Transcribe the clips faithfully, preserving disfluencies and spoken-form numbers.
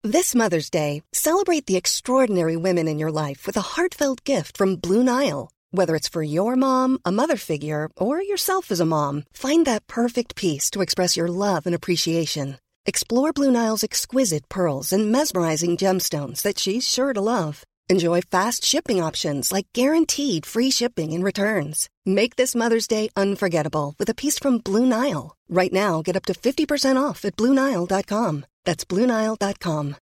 This Mother's Day, celebrate the extraordinary women in your life with a heartfelt gift from Blue Nile. Whether it's for your mom, a mother figure, or yourself as a mom, find that perfect piece to express your love and appreciation. Explore Blue Nile's exquisite pearls and mesmerizing gemstones that she's sure to love. Enjoy fast shipping options like guaranteed free shipping and returns. Make this Mother's Day unforgettable with a piece from Blue Nile. Right now, get up to fifty percent off at Blue Nile dot com. That's Blue Nile dot com.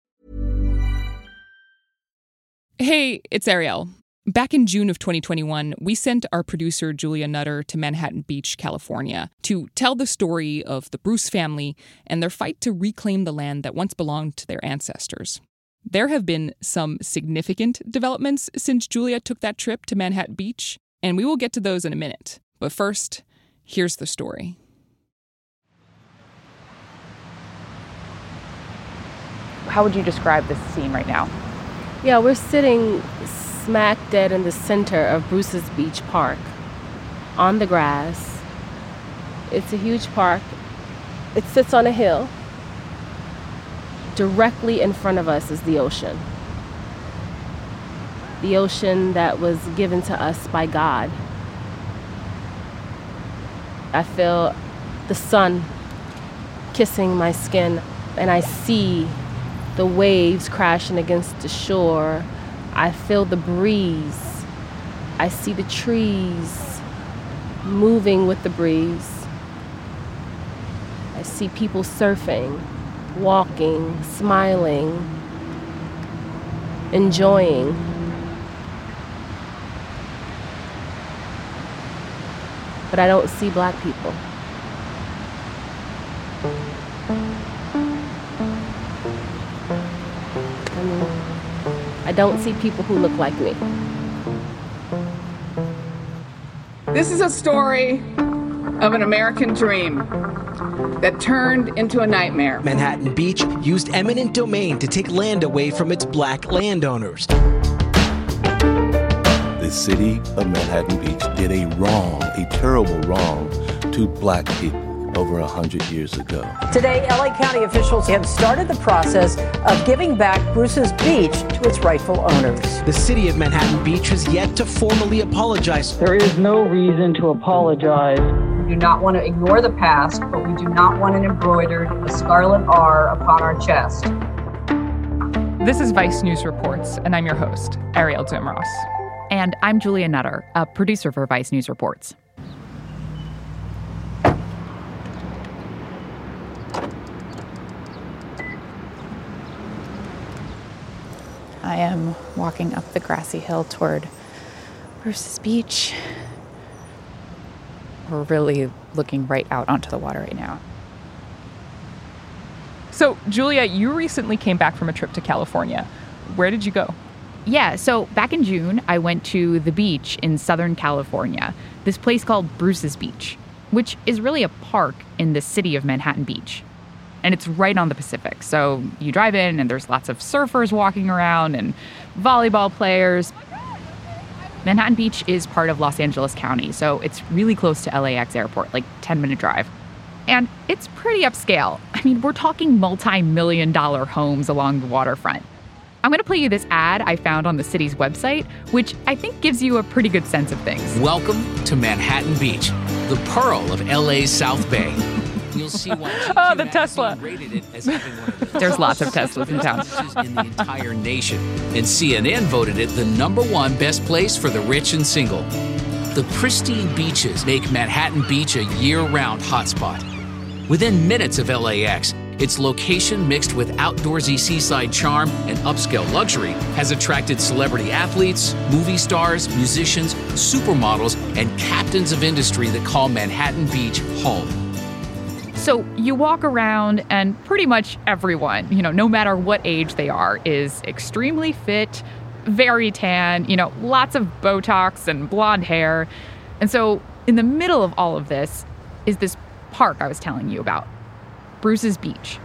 Hey, it's Ariel. Back in June of twenty twenty-one, we sent our producer Julia Nutter to Manhattan Beach, California, to tell the story of the Bruce family and their fight to reclaim the land that once belonged to their ancestors. There have been some significant developments since Julia took that trip to Manhattan Beach, and we will get to those in a minute. But first, here's the story. How would you describe this scene right now? Yeah, we're sitting smack dead in the center of Bruce's Beach Park, on the grass. It's a huge park. It sits on a hill. Directly in front of us is the ocean. The ocean that was given to us by God. I feel the sun kissing my skin, and I see the waves crashing against the shore. I feel the breeze. I see the trees moving with the breeze. I see people surfing, walking, smiling, enjoying. But I don't see Black people. I mean, I don't see people who look like me. This is a story of an American dream that turned into a nightmare. Manhattan Beach used eminent domain to take land away from its Black landowners. The city of Manhattan Beach did a wrong, a terrible wrong to Black people over a hundred years ago. Today, L A County officials have started the process of giving back Bruce's Beach to its rightful owners. The city of Manhattan Beach has yet to formally apologize. There is no reason to apologize. We do not want to ignore the past, but we do not want it embroidered in the scarlet R upon our chest. This is Vice News Reports, and I'm your host, Ariel Zumros. And I'm Julia Nutter, a producer for Vice News Reports. I am walking up the grassy hill toward Bruce's Beach. We're really looking right out onto the water right now. So, Julia, you recently came back from a trip to California. Where did you go? Yeah, so back in June, I went to the beach in Southern California, this place called Bruce's Beach, which is really a park in the city of Manhattan Beach. And it's right on the Pacific. So you drive in and there's lots of surfers walking around and volleyball players. Manhattan Beach is part of Los Angeles County, so it's really close to L A X airport, like ten minute drive. And it's pretty upscale. I mean, we're talking multi-million dollar homes along the waterfront. I'm going to play you this ad I found on the city's website, which I think gives you a pretty good sense of things. Welcome to Manhattan Beach, the pearl of L A's South Bay. You'll see why oh, the Tesla. Rated it as having one of the There's lots of Teslas in town. in the entire nation. And C N N voted it the number one best place for the rich and single. The pristine beaches make Manhattan Beach a year-round hotspot. Within minutes of L A X, its location mixed with outdoorsy seaside charm and upscale luxury has attracted celebrity athletes, movie stars, musicians, supermodels, and captains of industry that call Manhattan Beach home. So you walk around and pretty much everyone, you know, no matter what age they are, is extremely fit, very tan, you know, lots of Botox and blonde hair. And so in the middle of all of this is this park I was telling you about, Bruce's Beach.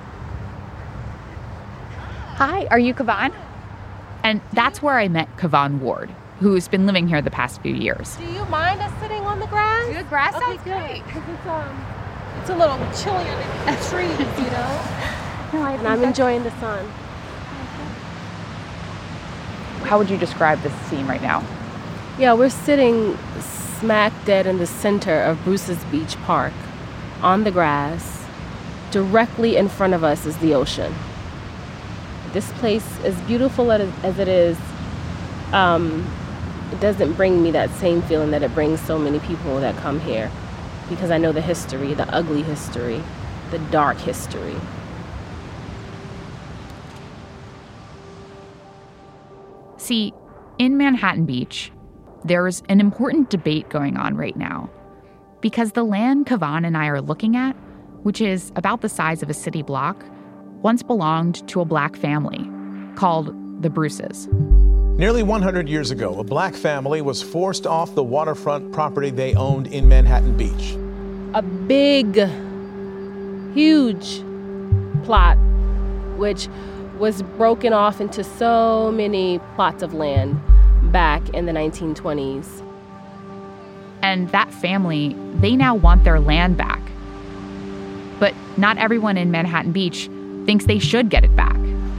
Hi, are you Kavan? And that's where I met Kavan Ward, who's been living here the past few years. Do you mind us sitting on the grass? The grass okay, sounds good. great. Because it's, um, it's a little chillier than the trees, you know? No, I and I'm enjoying the sun. How would you describe this scene right now? Yeah, we're sitting smack dead in the center of Bruce's Beach Park, on the grass. Directly in front of us is the ocean. This place, as beautiful as it is, um, it doesn't bring me that same feeling that it brings so many people that come here, because I know the history, the ugly history, the dark history. See, in Manhattan Beach, there's an important debate going on right now. Because the land Kavan and I are looking at, which is about the size of a city block, once belonged to a black family called the Bruces. Nearly one hundred years ago, a black family was forced off the waterfront property they owned in Manhattan Beach. A big, huge plot, which was broken off into so many plots of land back in the nineteen twenties. And that family, they now want their land back. But not everyone in Manhattan Beach thinks they should get it back.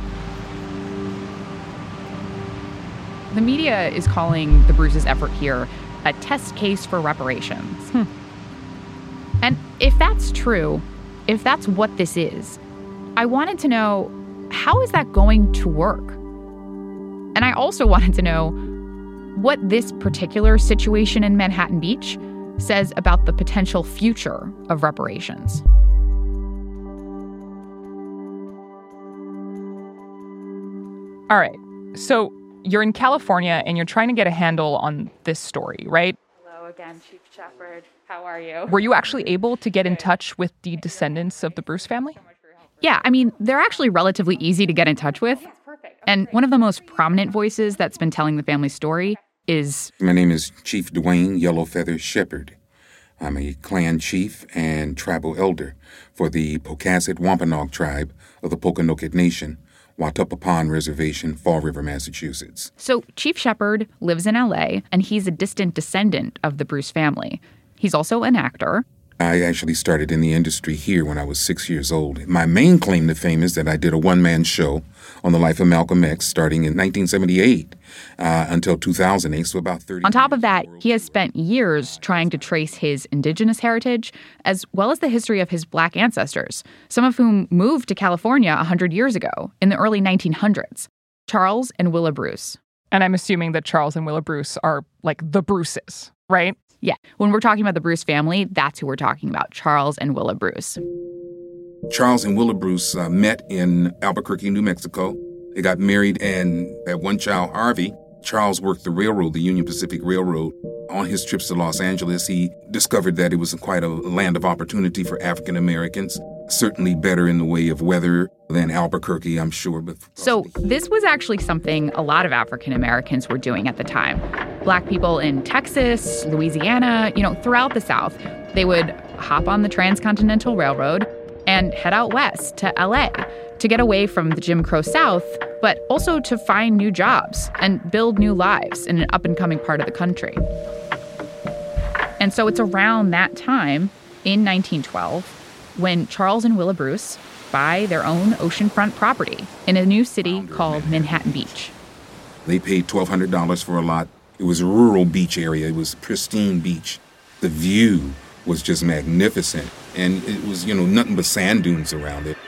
The media is calling the Bruces' effort here a test case for reparations. Hmm. And if that's true, if that's what this is, I wanted to know, how is that going to work? And I also wanted to know what this particular situation in Manhattan Beach says about the potential future of reparations. All right, so you're in California and you're trying to get a handle on this story, right? Hello again, Chief Shepard. How are you? Were you actually able to get in touch with the descendants of the Bruce family? Yeah, I mean, they're actually relatively easy to get in touch with. And one of the most prominent voices that's been telling the family story is... My name is Chief Dwayne Yellowfeather Shepard. I'm a clan chief and tribal elder for the Pocasset Wampanoag tribe of the Pokanoket Nation, Watuppa Pond Reservation, Fall River, Massachusetts. So Chief Shepard lives in L A, and he's a distant descendant of the Bruce family. He's also an actor. I actually started in the industry here when I was six years old. My main claim to fame is that I did a one-man show on the life of Malcolm X starting in nineteen seventy-eight uh, until two thousand eight, so about thirty. On top of that, he has spent years trying to trace his indigenous heritage, as well as the history of his black ancestors, some of whom moved to California one hundred years ago, in the early nineteen hundreds. Charles and Willa Bruce. And I'm assuming that Charles and Willa Bruce are like the Bruces, right? Yeah. When we're talking about the Bruce family, that's who we're talking about, Charles and Willa Bruce. Charles and Willa Bruce uh, met in Albuquerque, New Mexico. They got married and had one child, Harvey. Charles worked the railroad, the Union Pacific Railroad. On his trips to Los Angeles, he discovered that it was quite a land of opportunity for African Americans. Certainly better in the way of weather than Albuquerque, I'm sure. But so this was actually something a lot of African Americans were doing at the time. Black people in Texas, Louisiana, you know, throughout the South, they would hop on the Transcontinental Railroad and head out west to L A to get away from the Jim Crow South, but also to find new jobs and build new lives in an up-and-coming part of the country. And so it's around that time, in nineteen twelve, when Charles and Willa Bruce buy their own oceanfront property in a new city called Manhattan Beach. They paid twelve hundred dollars for a lot. It was a rural beach area. It was a pristine beach. The view was just magnificent. And it was, you know, nothing but sand dunes around it.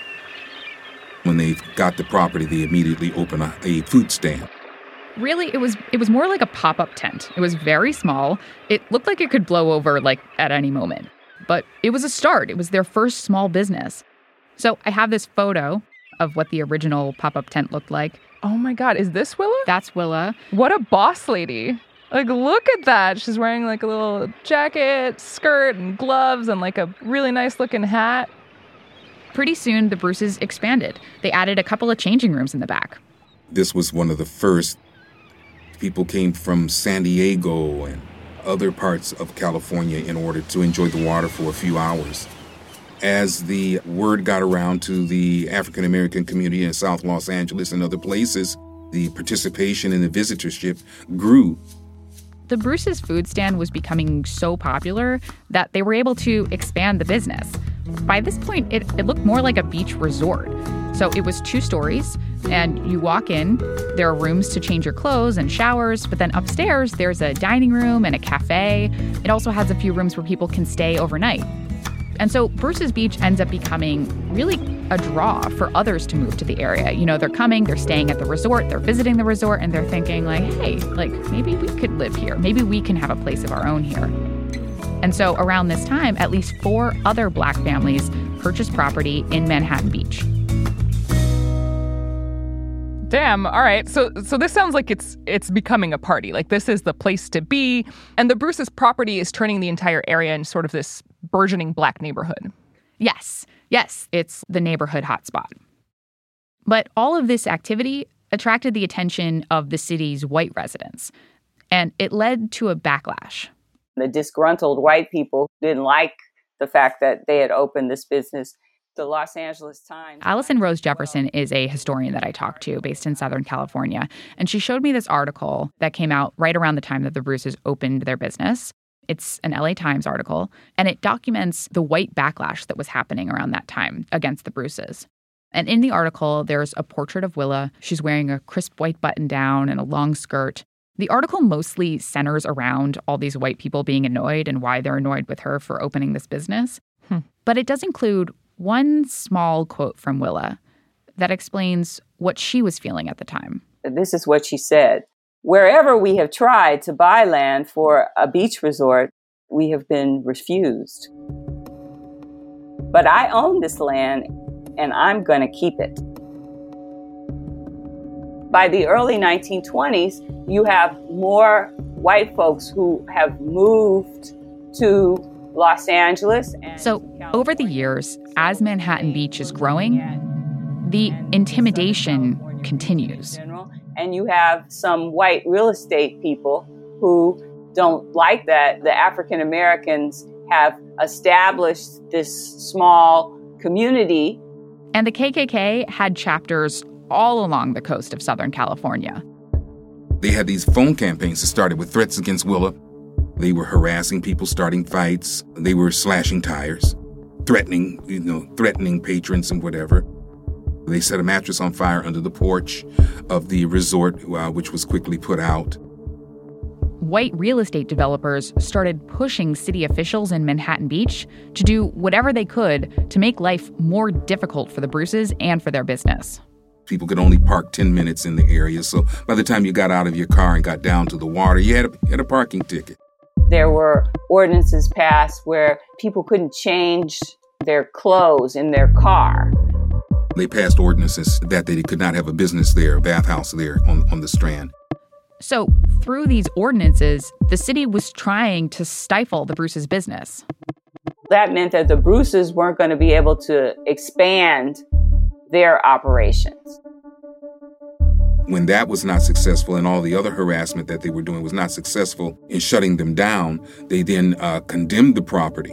When they got the property, they immediately opened a, a food stand. Really, it was it was more like a pop-up tent. It was very small. It looked like it could blow over, like, at any moment. But it was a start. It was their first small business. So I have this photo of what the original pop-up tent looked like. Oh my God, is this Willa? That's Willa. What a boss lady. Like, look at that. She's wearing like a little jacket, skirt, and gloves, and like a really nice looking hat. Pretty soon, the Bruces expanded. They added a couple of changing rooms in the back. This was one of the first. People came from San Diego and other parts of California in order to enjoy the water for a few hours. As the word got around to the African American community in South Los Angeles and other places, the participation in the visitorship grew. The Bruce's food stand was becoming so popular that they were able to expand the business. By this point, it, it looked more like a beach resort. So it was two stories, and you walk in, there are rooms to change your clothes and showers, but then upstairs there's a dining room and a cafe. It also has a few rooms where people can stay overnight. And so Bruce's Beach ends up becoming really a draw for others to move to the area. You know, they're coming, they're staying at the resort, they're visiting the resort, and they're thinking like, hey, like maybe we could live here. Maybe we can have a place of our own here. And so around this time, at least four other Black families purchased property in Manhattan Beach. Damn. All right. So so this sounds like it's it's becoming a party. Like this is the place to be. And the Bruce's property is turning the entire area into sort of this burgeoning Black neighborhood. Yes. Yes. It's the neighborhood hotspot. But all of this activity attracted the attention of the city's white residents. And it led to a backlash. The disgruntled white people didn't like the fact that they had opened this business. The Los Angeles Times. Allison Rose Jefferson is a historian that I talked to based in Southern California. And she showed me this article that came out right around the time that the Bruces opened their business. It's an L A Times article, and it documents the white backlash that was happening around that time against the Bruces. And in the article, there's a portrait of Willa. She's wearing a crisp white button-down and a long skirt. The article mostly centers around all these white people being annoyed and why they're annoyed with her for opening this business. Hmm. But it does include one small quote from Willa that explains what she was feeling at the time. This is what she said. Wherever we have tried to buy land for a beach resort, we have been refused. But I own this land and I'm going to keep it. By the early nineteen twenties, you have more white folks who have moved to Los Angeles. And so over the years, as Manhattan Beach is growing, the intimidation continues. And you have some white real estate people who don't like that the African Americans have established this small community. And the K K K had chapters all along the coast of Southern California. They had these phone campaigns that started with threats against Willa. They were harassing people, starting fights. They were slashing tires, threatening, you know, threatening patrons and whatever. They set a mattress on fire under the porch of the resort, uh, which was quickly put out. White real estate developers started pushing city officials in Manhattan Beach to do whatever they could to make life more difficult for the Bruces and for their business. People could only park ten minutes in the area, so by the time you got out of your car and got down to the water, you had a, you had a parking ticket. There were ordinances passed where people couldn't change their clothes in their car. They passed ordinances that they could not have a business there, a bathhouse there on, on the Strand. So through these ordinances, the city was trying to stifle the Bruces' business. That meant that the Bruces weren't going to be able to expand their operations. When that was not successful and all the other harassment that they were doing was not successful in shutting them down, they then uh, condemned the property.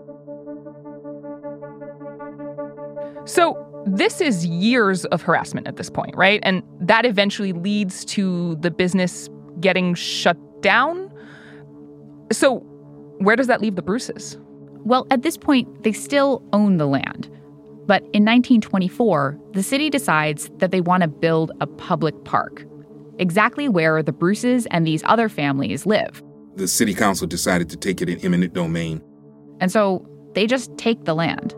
So this is years of harassment at this point, right? And that eventually leads to the business getting shut down. So where does that leave the Bruces? Well, at this point, they still own the land. But in nineteen twenty-four, the city decides that they want to build a public park, exactly where the Bruces and these other families live. The city council decided to take it in eminent domain. And so they just take the land.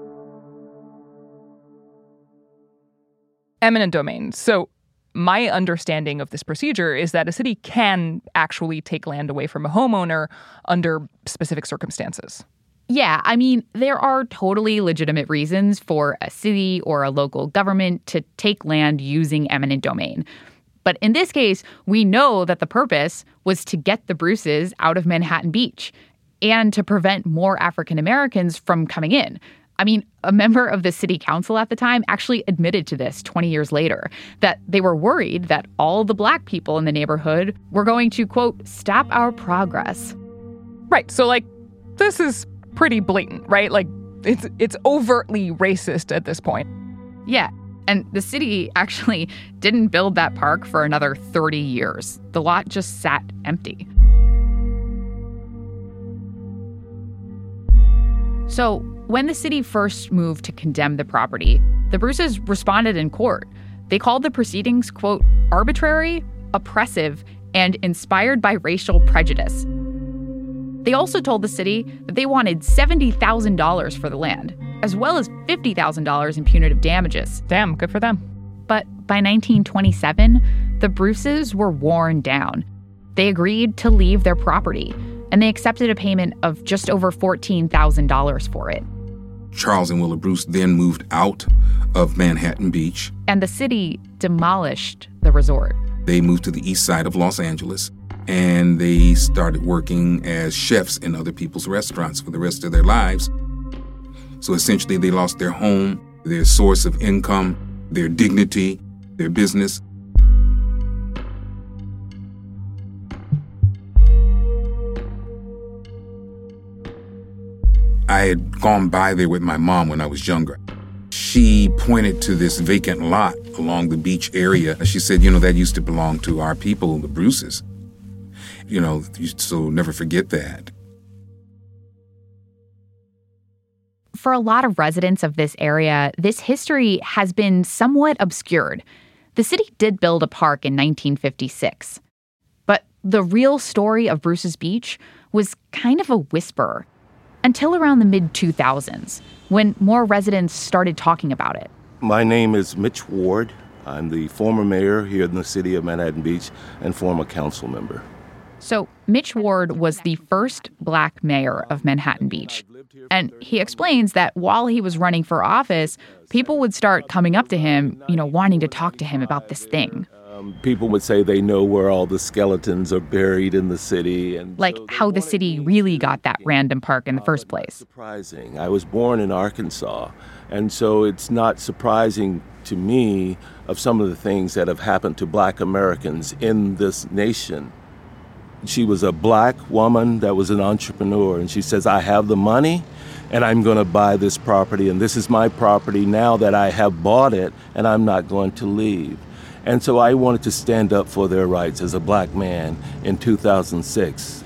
Eminent domain. So my understanding of this procedure is that a city can actually take land away from a homeowner under specific circumstances. Yeah, I mean, there are totally legitimate reasons for a city or a local government to take land using eminent domain. But in this case, we know that the purpose was to get the Bruces out of Manhattan Beach and to prevent more African Americans from coming in. I mean, a member of the city council at the time actually admitted to this twenty years later, that they were worried that all the Black people in the neighborhood were going to, quote, stop our progress. Right. So, like, this is pretty blatant, right? Like, it's it's overtly racist at this point. Yeah. And the city actually didn't build that park for another thirty years. The lot just sat empty. So when the city first moved to condemn the property, the Bruces responded in court. They called the proceedings, quote, arbitrary, oppressive, and inspired by racial prejudice. They also told the city that they wanted seventy thousand dollars for the land, as well as fifty thousand dollars in punitive damages. Damn, good for them. But by nineteen twenty-seven, the Bruces were worn down. They agreed to leave their property, and they accepted a payment of just over fourteen thousand dollars for it. Charles and Willa Bruce then moved out of Manhattan Beach. And the city demolished the resort. They moved to the east side of Los Angeles, and they started working as chefs in other people's restaurants for the rest of their lives. So essentially, they lost their home, their source of income, their dignity, their business. I had gone by there with my mom when I was younger. She pointed to this vacant lot along the beach area. She said, you know, that used to belong to our people, the Bruces. You know, so never forget that. For a lot of residents of this area, this history has been somewhat obscured. The city did build a park in nineteen fifty-six. But the real story of Bruce's Beach was kind of a whisper. Until around the mid two thousands, when more residents started talking about it. My name is Mitch Ward. I'm the former mayor here in the city of Manhattan Beach and former council member. So Mitch Ward was the first black mayor of Manhattan Beach. And he explains that while he was running for office, people would start coming up to him, you know, wanting to talk to him about this thing. Um, people would say they know where all the skeletons are buried in the city. And like so how the city really got that random park in the first place. Surprising. I was born in Arkansas, and so it's not surprising to me of some of the things that have happened to black Americans in this nation. She was a black woman that was an entrepreneur, and she says, I have the money, and I'm going to buy this property, and this is my property now that I have bought it, and I'm not going to leave. And so I wanted to stand up for their rights as a black man in two thousand six.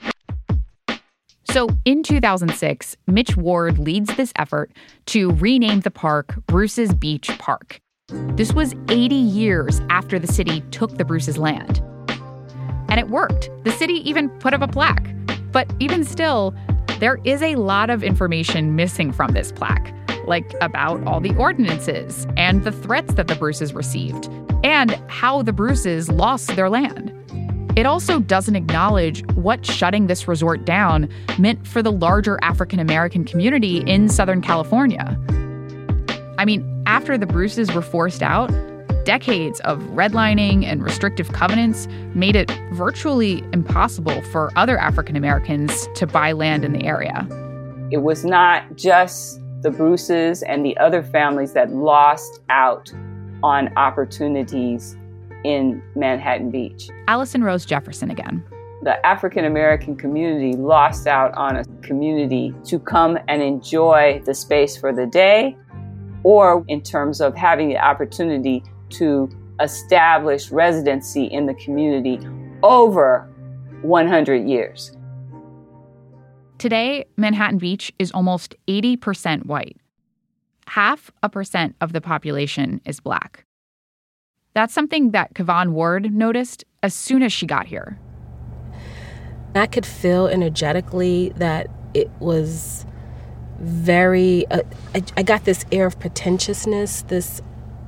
So in two thousand six, Mitch Ward leads this effort to rename the park Bruce's Beach Park. This was eighty years after the city took the Bruce's land. And it worked. The city even put up a plaque. But even still, there is a lot of information missing from this plaque, like about all the ordinances and the threats that the Bruces received, and how the Bruces lost their land. It also doesn't acknowledge what shutting this resort down meant for the larger African-American community in Southern California. I mean, after the Bruces were forced out, decades of redlining and restrictive covenants made it virtually impossible for other African Americans to buy land in the area. It was not just the Bruces and the other families that lost out on opportunities in Manhattan Beach. Allison Rose Jefferson again. The African American community lost out on a community to come and enjoy the space for the day, or in terms of having the opportunity to establish residency in the community over one hundred years. Today, Manhattan Beach is almost eighty percent white. Half a percent of the population is black. That's something that Kavon Ward noticed as soon as she got here. I could feel energetically that it was very, uh, I, I got this air of pretentiousness, this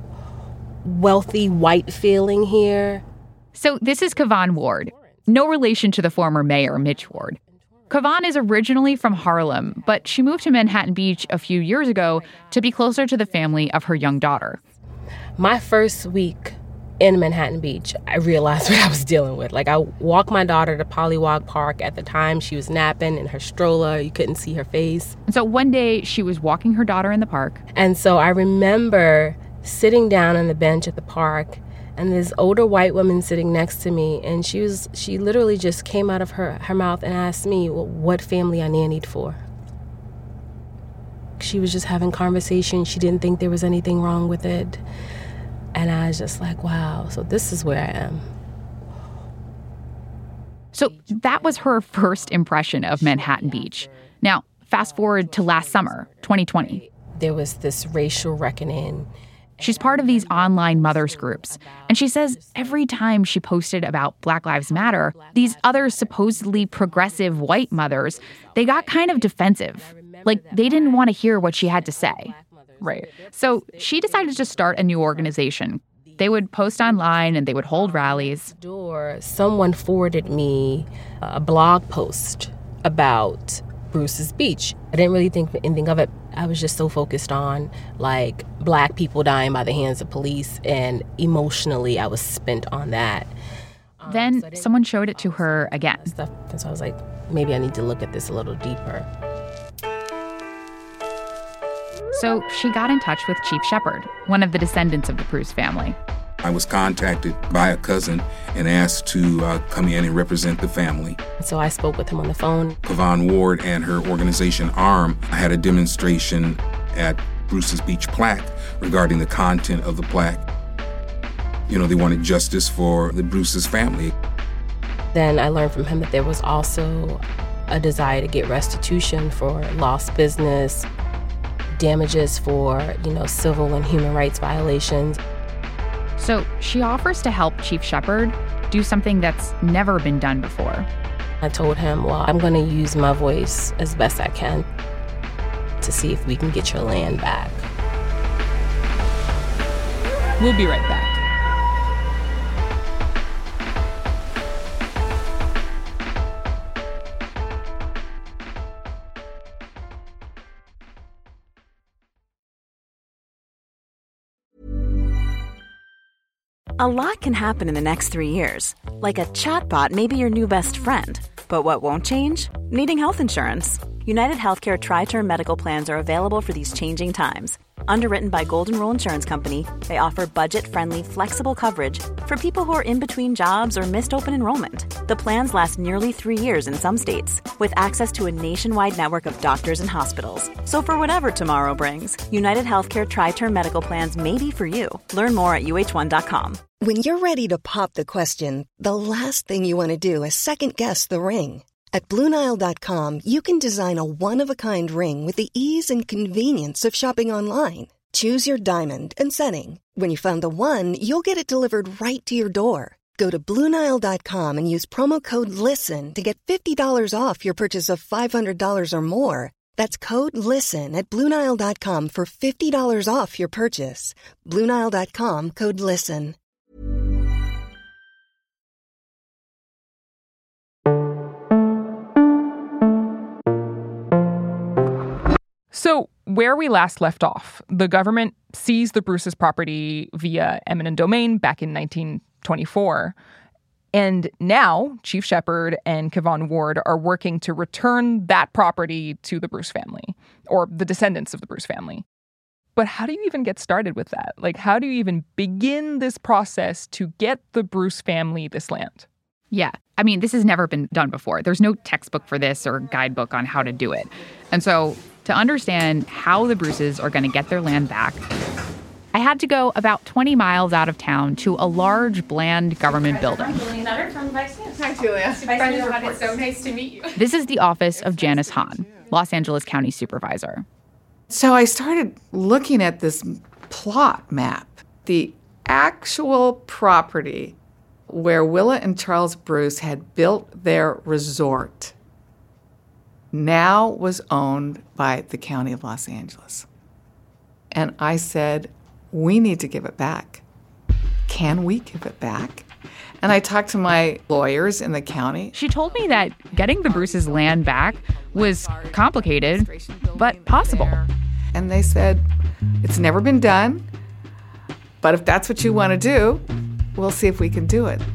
wealthy white feeling here. So this is Kavon Ward, no relation to the former mayor, Mitch Ward. Kavon is originally from Harlem, but she moved to Manhattan Beach a few years ago to be closer to the family of her young daughter. My first week in Manhattan Beach, I realized what I was dealing with. Like, I walked my daughter to Pollywog Park. At the time, she was napping in her stroller. You couldn't see her face. And so one day, she was walking her daughter in the park. And so I remember sitting down on the bench at the park, and this older white woman sitting next to me, and she was she literally just came out of her, her mouth and asked me, well, what family I nannied for. She was just having conversation. She didn't think there was anything wrong with it. And I was just like, wow, so this is where I am. So that was her first impression of Manhattan Beach. Now, fast forward to last summer, twenty twenty. There was this racial reckoning. She's part of these online mothers groups, and she says every time she posted about Black Lives Matter, these other supposedly progressive white mothers, they got kind of defensive. Like, they didn't want to hear what she had to say. Right. So she decided to start a new organization. They would post online and they would hold rallies. Someone forwarded me a blog post about Bruce's Beach. I didn't really think anything of it. I was just so focused on, like, Black people dying by the hands of police, and emotionally I was spent on that. Then um, so someone showed it to her again. Stuff. And so I was like, maybe I need to look at this a little deeper. So she got in touch with Chief Shepard, one of the descendants of the Bruce family. I was contacted by a cousin and asked to uh, come in and represent the family. So I spoke with him on the phone. Kavon Ward and her organization ARM had a demonstration at Bruce's Beach plaque regarding the content of the plaque. You know, they wanted justice for the Bruce's family. Then I learned from him that there was also a desire to get restitution for lost business, damages for, you know, civil and human rights violations. So she offers to help Chief Shepard do something that's never been done before. I told him, well, I'm going to use my voice as best I can to see if we can get your land back. We'll be right back. A lot can happen in the next three years. Like a chatbot may be your new best friend. But what won't change? Needing health insurance. United Healthcare Tri-Term Medical Plans are available for these changing times. Underwritten by Golden Rule Insurance Company, they offer budget-friendly, flexible coverage for people who are in between jobs or missed open enrollment. The plans last nearly three years in some states, with access to a nationwide network of doctors and hospitals. So for whatever tomorrow brings, United Healthcare Tri-Term Medical Plans may be for you. Learn more at U H one dot com. When you're ready to pop the question, the last thing you want to do is second-guess the ring. At Blue Nile dot com, you can design a one-of-a-kind ring with the ease and convenience of shopping online. Choose your diamond and setting. When you find the one, you'll get it delivered right to your door. Go to Blue Nile dot com and use promo code LISTEN to get fifty dollars off your purchase of five hundred dollars or more. That's code LISTEN at Blue Nile dot com for fifty dollars off your purchase. Blue Nile dot com, code LISTEN. So where we last left off, the government seized the Bruce's property via eminent domain back in nineteen twenty-four. And now Chief Shepard and Kavon Ward are working to return that property to the Bruce family, or the descendants of the Bruce family. But how do you even get started with that? Like, how do you even begin this process to get the Bruce family this land? Yeah. I mean, this has never been done before. There's no textbook for this or guidebook on how to do it. And so to understand how the Bruces are going to get their land back, I had to go about twenty miles out of town to a large, bland government building. Julia Nutter from Vice News. Hi, Julia. Vice News Report. It's so nice to meet you. This is the office of Janice Hahn, Los Angeles County Supervisor. So I started looking at this plot map. The actual property where Willa and Charles Bruce had built their resort now was owned by the County of Los Angeles. And I said, we need to give it back. Can we give it back? And I talked to my lawyers in the county. She told me that getting the Bruce's land back was complicated, but possible. And they said, it's never been done, but if that's what you want to do, we'll see if we can do it.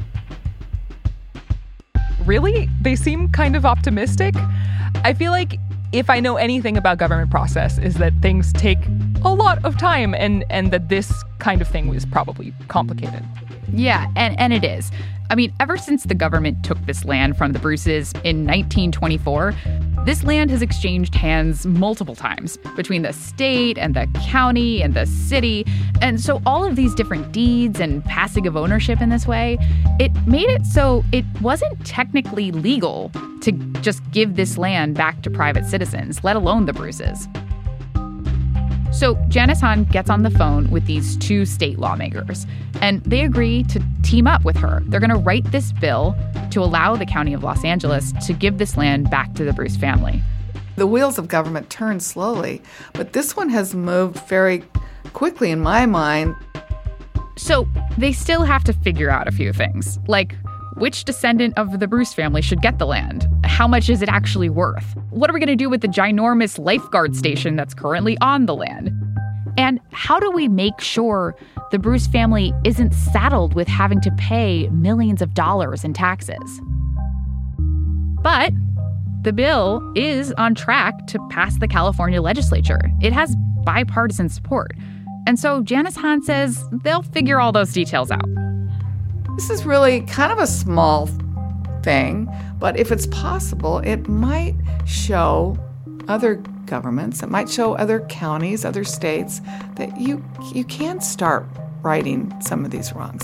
Really? They seem kind of optimistic. I feel like if I know anything about government process is that things take a lot of time and, and that this kind of thing was probably complicated. Yeah, and, and it is. I mean, ever since the government took this land from the Bruces in nineteen twenty-four, This land has exchanged hands multiple times between the state and the county and the city. And so all of these different deeds and passing of ownership in this way, it made it so it wasn't technically legal to just give this land back to private citizens, let alone the Bruces. So Janice Hahn gets on the phone with these two state lawmakers, and they agree to team up with her. They're going to write this bill to allow the County of Los Angeles to give this land back to the Bruce family. The wheels of government turn slowly, but this one has moved very quickly in my mind. So they still have to figure out a few things, like which descendant of the Bruce family should get the land? How much is it actually worth? What are we going to do with the ginormous lifeguard station that's currently on the land? And how do we make sure the Bruce family isn't saddled with having to pay millions of dollars in taxes? But the bill is on track to pass the California legislature. It has bipartisan support. And so Janice Hahn says they'll figure all those details out. This is really kind of a small thing, but if it's possible, it might show other governments, it might show other counties, other states, that you you can start righting some of these wrongs.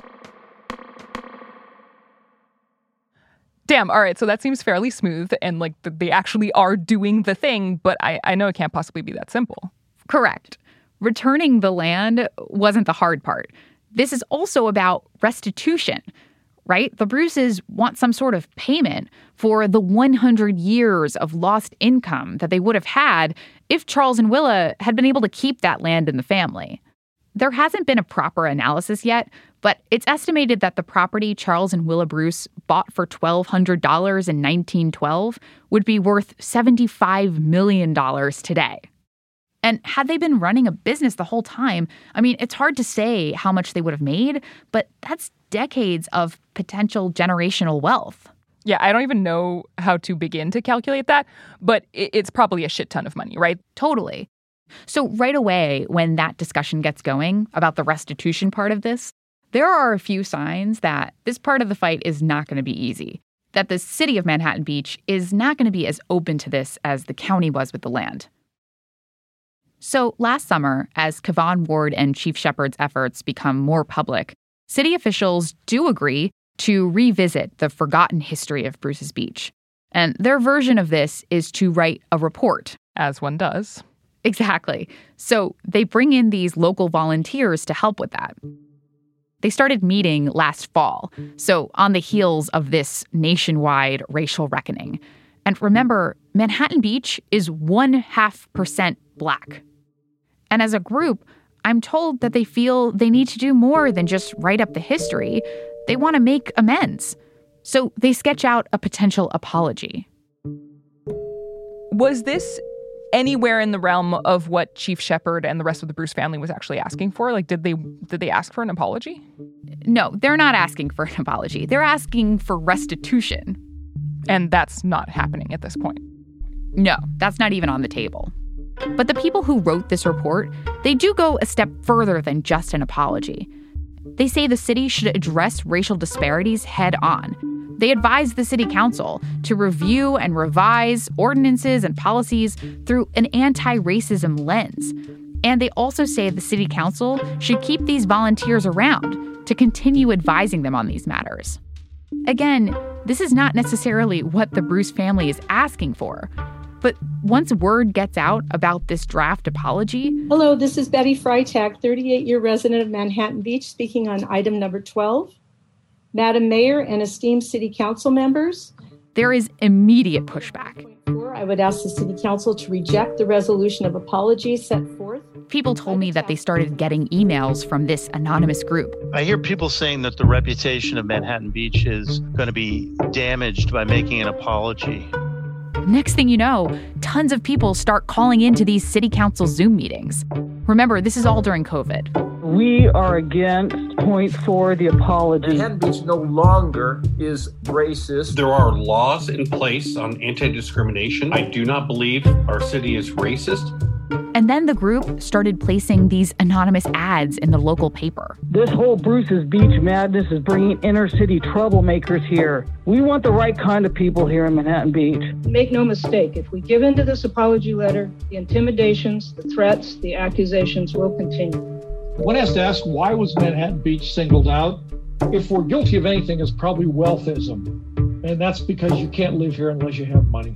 Damn, all right, so that seems fairly smooth, and like they actually are doing the thing, but I, I know it can't possibly be that simple. Correct. Returning the land wasn't the hard part. This is also about restitution, right? The Bruces want some sort of payment for the one hundred years of lost income that they would have had if Charles and Willa had been able to keep that land in the family. There hasn't been a proper analysis yet, but it's estimated that the property Charles and Willa Bruce bought for twelve hundred dollars in nineteen twelve would be worth seventy-five million dollars today. And had they been running a business the whole time, I mean, it's hard to say how much they would have made, but that's decades of potential generational wealth. Yeah, I don't even know how to begin to calculate that, but it's probably a shit ton of money, right? Totally. So right away, when that discussion gets going about the restitution part of this, there are a few signs that this part of the fight is not going to be easy, that the city of Manhattan Beach is not going to be as open to this as the county was with the land. So last summer, as Kevon Ward and Chief Shepard's efforts become more public, city officials do agree to revisit the forgotten history of Bruce's Beach. And their version of this is to write a report. As one does. Exactly. So they bring in these local volunteers to help with that. They started meeting last fall, so on the heels of this nationwide racial reckoning. And remember, Manhattan Beach is one half percent Black. And as a group, I'm told that they feel they need to do more than just write up the history. They want to make amends. So they sketch out a potential apology. Was this anywhere in the realm of what Chief Shepard and the rest of the Bruce family was actually asking for? Like, did they did they ask for an apology? No, they're not asking for an apology. They're asking for restitution. And that's not happening at this point. No, that's not even on the table. But the people who wrote this report, they do go a step further than just an apology. They say the city should address racial disparities head on. They advise the city council to review and revise ordinances and policies through an anti-racism lens. And they also say the city council should keep these volunteers around to continue advising them on these matters. Again, this is not necessarily what the Bruce family is asking for. But once word gets out about this draft apology... Hello, this is Betty Freitag, thirty-eight-year resident of Manhattan Beach, speaking on item number twelve. Madam Mayor and esteemed city council members... There is immediate pushback. I would ask the city council to reject the resolution of apology set forth. People told me that they started getting emails from this anonymous group. I hear people saying that the reputation of Manhattan Beach is going to be damaged by making an apology. Next thing you know, tons of people start calling into these city council Zoom meetings. Remember, this is all during COVID. We are against point four, the apology. Manhattan Beach no longer is racist. There are laws in place on anti-discrimination. I do not believe our city is racist. And then the group started placing these anonymous ads in the local paper. This whole Bruce's Beach madness is bringing inner city troublemakers here. We want the right kind of people here in Manhattan Beach. Make no mistake, if we give in to this apology letter, the intimidations, the threats, the accusations will continue. One has to ask, why was Manhattan Beach singled out? If we're guilty of anything, it's probably wealthism. And that's because you can't live here unless you have money.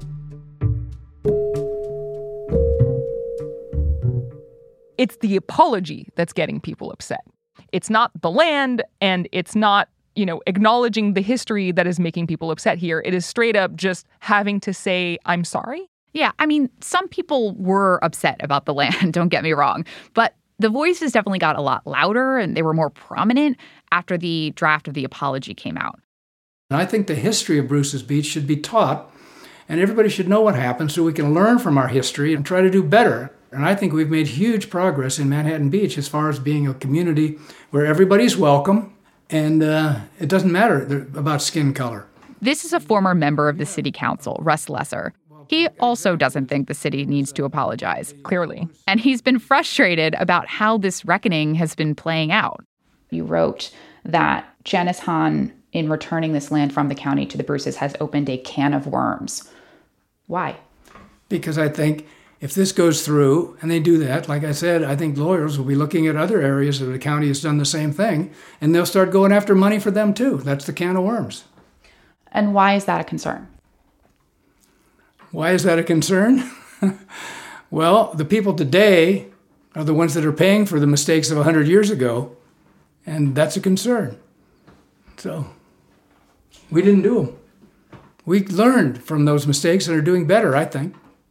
It's the apology that's getting people upset. It's not the land, and it's not, you know, acknowledging the history that is making people upset here. It is straight up just having to say, I'm sorry. Yeah, I mean, some people were upset about the land, don't get me wrong. But the voices definitely got a lot louder, and they were more prominent after the draft of the apology came out. I think the history of Bruce's Beach should be taught, and everybody should know what happened so we can learn from our history and try to do better. And I think we've made huge progress in Manhattan Beach as far as being a community where everybody's welcome, and uh, it doesn't matter about skin color. This is a former member of the city council, Russ Lesser. He also doesn't think the city needs to apologize, clearly. And he's been frustrated about how this reckoning has been playing out. You wrote that Janice Hahn, in returning this land from the county to the Bruces, has opened a can of worms. Why? Because I think if this goes through and they do that, like I said, I think lawyers will be looking at other areas where the county has done the same thing, and they'll start going after money for them too. That's the can of worms. And why is that a concern? Why is that a concern? Well, the people today are the ones that are paying for the mistakes of one hundred years ago, and that's a concern. So we didn't do them. We learned from those mistakes and are doing better, I think.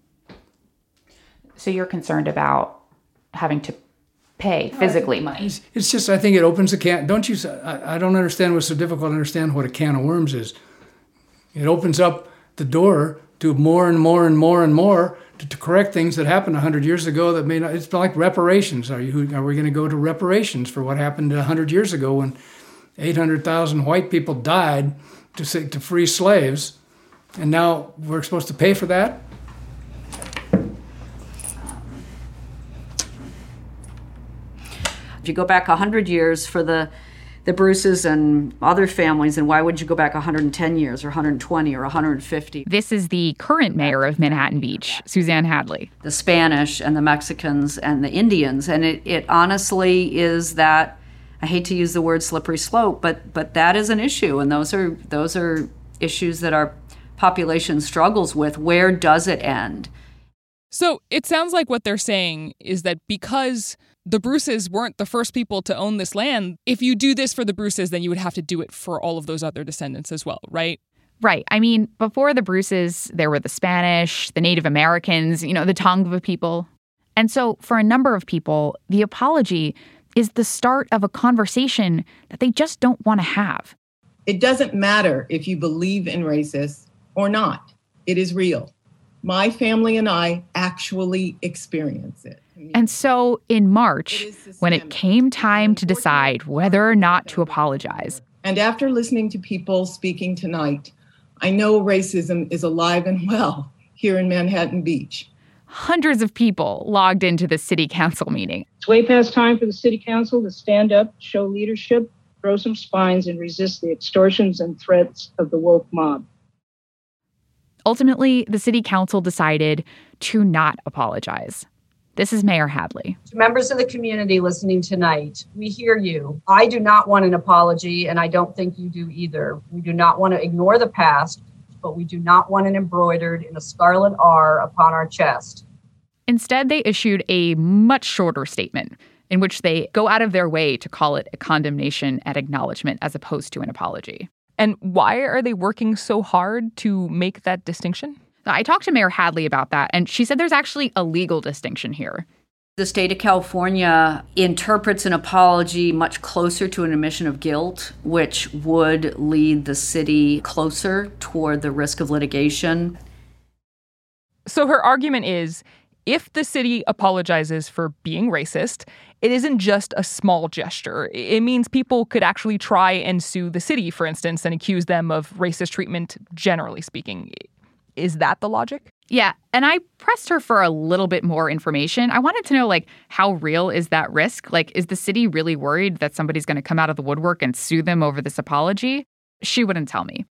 So you're concerned about having to pay physically money? It's, it's just, I think it opens a can. Don't you? I, I don't understand what's so difficult to understand what a can of worms is. It opens up the door to more and more and more and more to, to correct things that happened one hundred years ago that may not. It's like reparations. Are you? Are we going to go to reparations for what happened one hundred years ago when eight hundred thousand white people died to to free slaves, and now we're supposed to pay for that? If you go back one hundred years for the the Bruces and other families, and why would you go back one hundred ten years or one hundred twenty or one hundred fifty? This is the current mayor of Manhattan Beach, Suzanne Hadley. The Spanish and the Mexicans and the Indians. And it, it honestly is that, I hate to use the word slippery slope, but but that is an issue. And those are those are issues that our population struggles with. Where does it end? So it sounds like what they're saying is that because the Bruces weren't the first people to own this land, if you do this for the Bruces, then you would have to do it for all of those other descendants as well, right? Right. I mean, before the Bruces, there were the Spanish, the Native Americans, you know, the Tongva people. And so for a number of people, the apology is the start of a conversation that they just don't want to have. It doesn't matter if you believe in racism or not. It is real. My family and I actually experience it. And so in March, when it came time to decide whether or not to apologize. And after listening to people speaking tonight, I know racism is alive and well here in Manhattan Beach. Hundreds of people logged into the city council meeting. It's way past time for the city council to stand up, show leadership, grow some spines, and resist the extortions and threats of the woke mob. Ultimately, the city council decided to not apologize. This is Mayor Hadley. To members of the community listening tonight, we hear you. I do not want an apology, and I don't think you do either. We do not want to ignore the past, but we do not want it embroidered in a scarlet R upon our chest. Instead, they issued a much shorter statement in which they go out of their way to call it a condemnation and acknowledgement as opposed to an apology. And why are they working so hard to make that distinction? I talked to Mayor Hadley about that, and she said there's actually a legal distinction here. The state of California interprets an apology much closer to an admission of guilt, which would lead the city closer toward the risk of litigation. So her argument is, if the city apologizes for being racist, it isn't just a small gesture. It means people could actually try and sue the city, for instance, and accuse them of racist treatment, generally speaking. Is that the logic? Yeah, and I pressed her for a little bit more information. I wanted to know, like, how real is that risk? Like, is the city really worried that somebody's going to come out of the woodwork and sue them over this apology? She wouldn't tell me.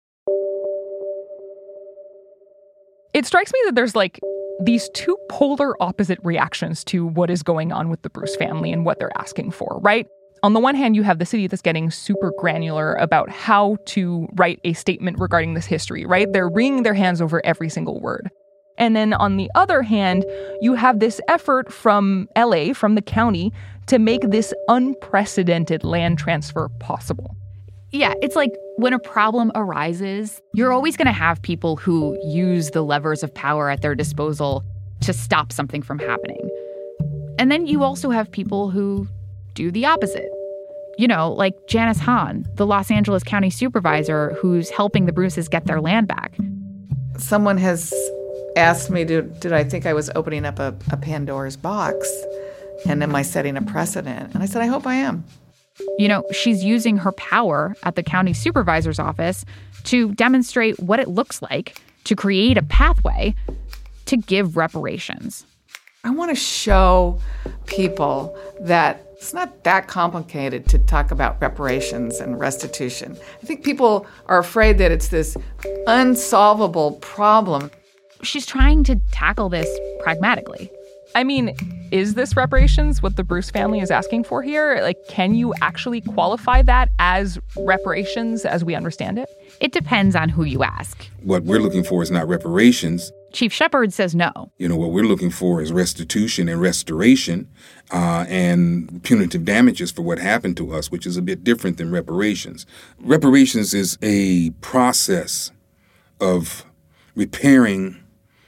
It strikes me that there's, like, these two polar opposite reactions to what is going on with the Bruce family and what they're asking for, right? On the one hand, you have the city that's getting super granular about how to write a statement regarding this history, right? They're wringing their hands over every single word. And then on the other hand, you have this effort from L A, from the county, to make this unprecedented land transfer possible. Yeah, it's like when a problem arises, you're always going to have people who use the levers of power at their disposal to stop something from happening. And then you also have people who do the opposite. You know, like Janice Hahn, the Los Angeles County supervisor who's helping the Bruces get their land back. Someone has asked me, to, did I think I was opening up a, a Pandora's box? And am I setting a precedent? And I said, I hope I am. You know, she's using her power at the county supervisor's office to demonstrate what it looks like to create a pathway to give reparations. I want to show people that it's not that complicated to talk about reparations and restitution. I think people are afraid that it's this unsolvable problem. She's trying to tackle this pragmatically. I mean, is this reparations what the Bruce family is asking for here? Like, can you actually qualify that as reparations as we understand it? It depends on who you ask. What we're looking for is not reparations. Chief Shepard says no. You know, what we're looking for is restitution and restoration uh, and punitive damages for what happened to us, which is a bit different than reparations. Reparations is a process of repairing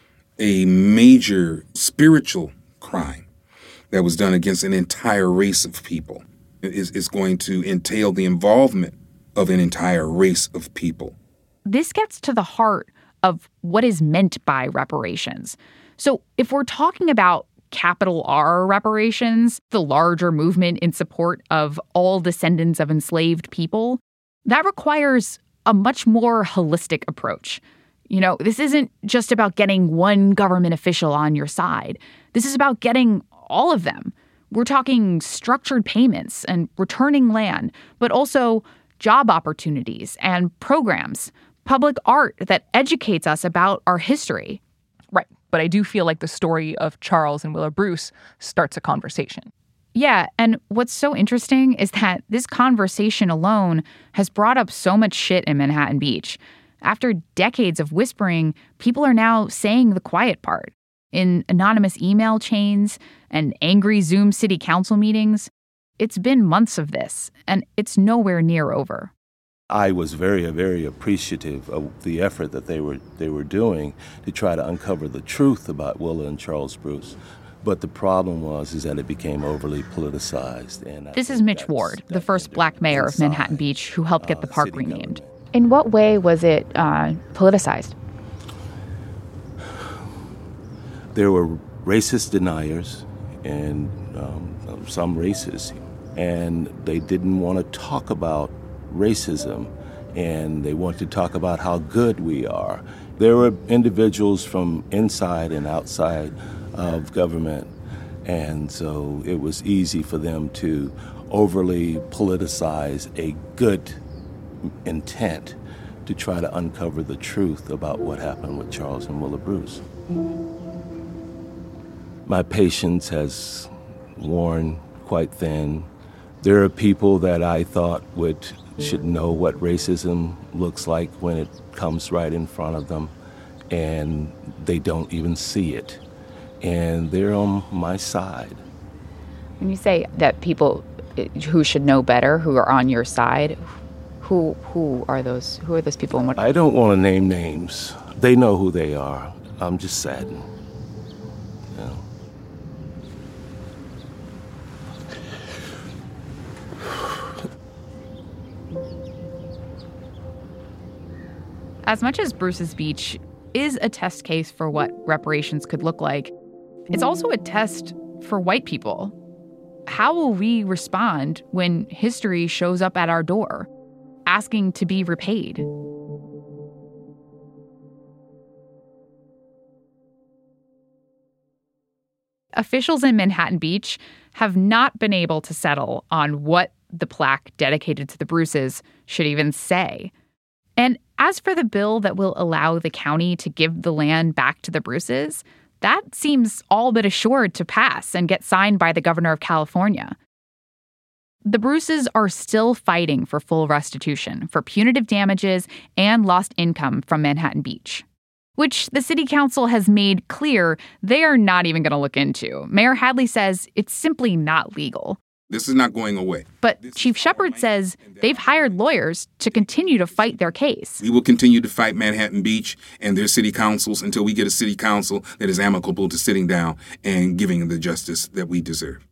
a major spiritual crime that was done against an entire race of people. It is, it's going to entail the involvement of an entire race of people. This gets to the heart of what is meant by reparations. So if we're talking about capital R reparations, the larger movement in support of all descendants of enslaved people, that requires a much more holistic approach. You know, this isn't just about getting one government official on your side. This is about getting all of them. We're talking structured payments and returning land, but also job opportunities and programs, public art that educates us about our history. Right. But I do feel like the story of Charles and Willa Bruce starts a conversation. Yeah, and what's so interesting is that this conversation alone has brought up so much shit in Manhattan Beach. After decades of whispering, people are now saying the quiet part. In anonymous email chains and angry Zoom city council meetings, it's been months of this, and it's nowhere near over. I was very, very appreciative of the effort that they were they were doing to try to uncover the truth about Willa and Charles Bruce. But the problem was is that it became overly politicized. And this is Mitch Ward, the first black mayor of Manhattan Beach who helped get the park renamed. Government. In what way was it uh, politicized? There were racist deniers and um, some racists, and they didn't want to talk about racism, and they wanted to talk about how good we are. There were individuals from inside and outside of government, and so it was easy for them to overly politicize a good intent to try to uncover the truth about what happened with Charles and Willa Bruce. My patience has worn quite thin. There are people that I thought would should know what racism looks like when it comes right in front of them, and they don't even see it. And they're on my side. When you say that people who should know better, who are on your side, who who are those? Who are those people? And what? I don't want to name names. They know who they are. I'm just saddened. You know. As much as Bruce's Beach is a test case for what reparations could look like, it's also a test for white people. How will we respond when history shows up at our door, asking to be repaid? officials in Manhattan Beach have not been able to settle on what the plaque dedicated to the Bruces should even say. And as for the bill that will allow the county to give the land back to the Bruces, that seems all but assured to pass and get signed by the governor of California. The Bruces are still fighting for full restitution for punitive damages and lost income from Manhattan Beach, which the city council has made clear they are not even going to look into. Mayor Hadley says it's simply not legal. This is not going away. But Chief Shepard says they've hired lawyers to continue to fight their case. We will continue to fight Manhattan Beach and their city councils until we get a city council that is amicable to sitting down and giving them the justice that we deserve.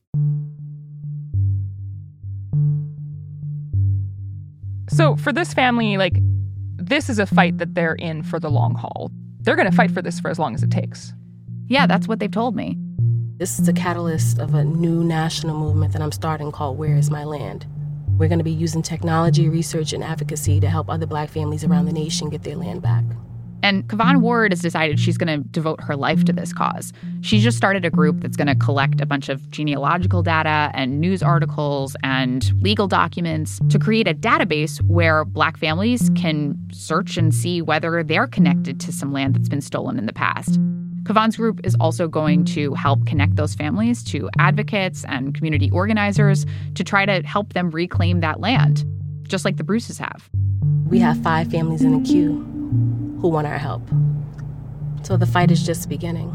So for this family, like, this is a fight that they're in for the long haul. They're going to fight for this for as long as it takes. Yeah, that's what they've told me. This is a catalyst of a new national movement that I'm starting called Where Is My Land? We're going to be using technology, research, and advocacy to help other Black families around the nation get their land back. And Kavon Ward has decided she's going to devote her life to this cause. She just started a group that's going to collect a bunch of genealogical data and news articles and legal documents to create a database where Black families can search and see whether they're connected to some land that's been stolen in the past. Kavon's group is also going to help connect those families to advocates and community organizers to try to help them reclaim that land, just like the Bruces have. We have five families in the queue who want our help. So the fight is just beginning.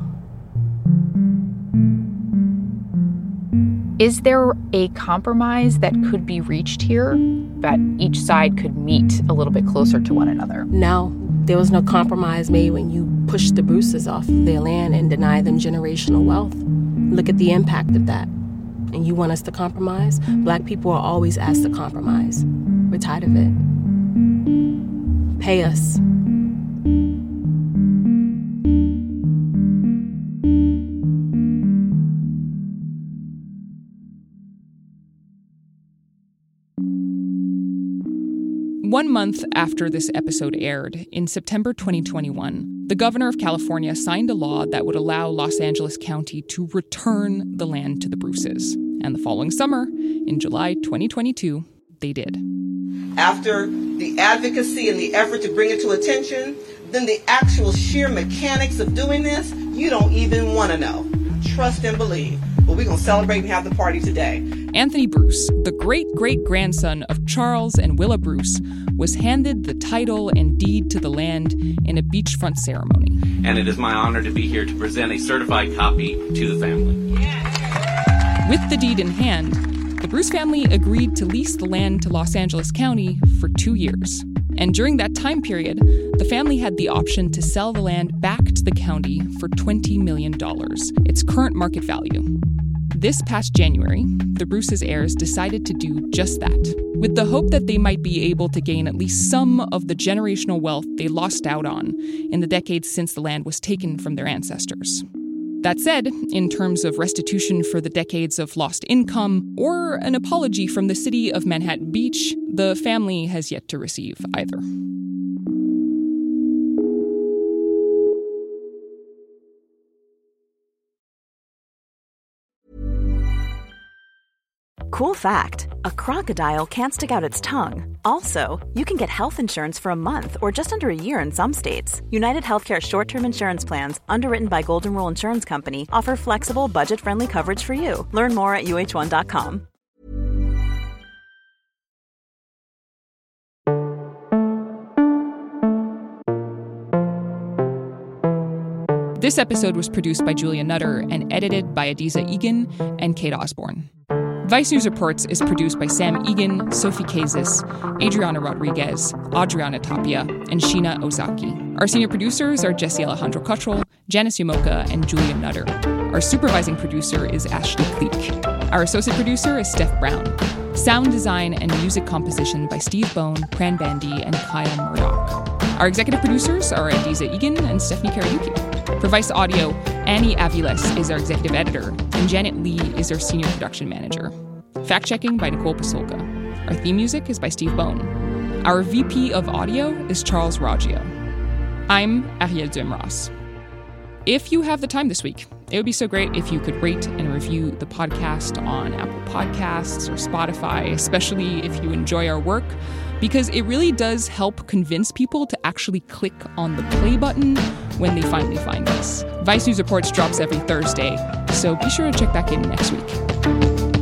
Is there a compromise that could be reached here, that each side could meet a little bit closer to one another? No, there was no compromise made when you pushed the Bruces off of their land and denied them generational wealth. Look at the impact of that. And you want us to compromise? Black people are always asked to compromise. We're tired of it. Pay us. One month after this episode aired, in September twenty twenty-one, the governor of California signed a law that would allow Los Angeles County to return the land to the Bruces. And the following summer, in July twenty twenty-two, they did. After the advocacy and the effort to bring it to attention, then the actual sheer mechanics of doing this, you don't even want to know. Trust and believe. But we're going to celebrate and have the party today. Anthony Bruce, the great-great-grandson of Charles and Willa Bruce, was handed the title and deed to the land in a beachfront ceremony. And it is my honor to be here to present a certified copy to the family. With the deed in hand, the Bruce family agreed to lease the land to Los Angeles County for two years. And during that time period, the family had the option to sell the land back to the county for twenty million dollars, its current market value. This past January, the Bruce's heirs decided to do just that, with the hope that they might be able to gain at least some of the generational wealth they lost out on in the decades since the land was taken from their ancestors. That said, in terms of restitution for the decades of lost income or an apology from the city of Manhattan Beach, the family has yet to receive either. Cool fact, a crocodile can't stick out its tongue. Also, you can get health insurance for a month or just under a year in some states. United Healthcare short-term insurance plans, underwritten by Golden Rule Insurance Company, offer flexible, budget-friendly coverage for you. Learn more at U H one dot com. This episode was produced by Julia Nutter and edited by Adiza Egan and Kate Osborne. Vice News Reports is produced by Sam Egan, Sophie Kazis, Adriana Rodriguez, Adriana Tapia, and Sheena Ozaki. Our senior producers are Jesse Alejandro Cottrell, Janice Umoka, and Julia Nutter. Our supervising producer is Ashley Kleek. Our associate producer is Steph Brown. Sound design and music composition by Steve Bone, Pran Bandy, and Kyle Murdoch. Our executive producers are Adiza Egan and Stephanie Kariuki. For Vice Audio, Annie Aviles is our executive editor, and Janet Lee is our senior production manager. Fact-checking by Nicole Pasolka. Our theme music is by Steve Bone. Our V P of Audio is Charles Raggio. I'm Ariel Duhem-Ross. If you have the time this week, it would be so great if you could rate and review the podcast on Apple Podcasts or Spotify, especially if you enjoy our work, because it really does help convince people to actually click on the play button when they finally find us. Vice News Reports drops every Thursday, so be sure to check back in next week.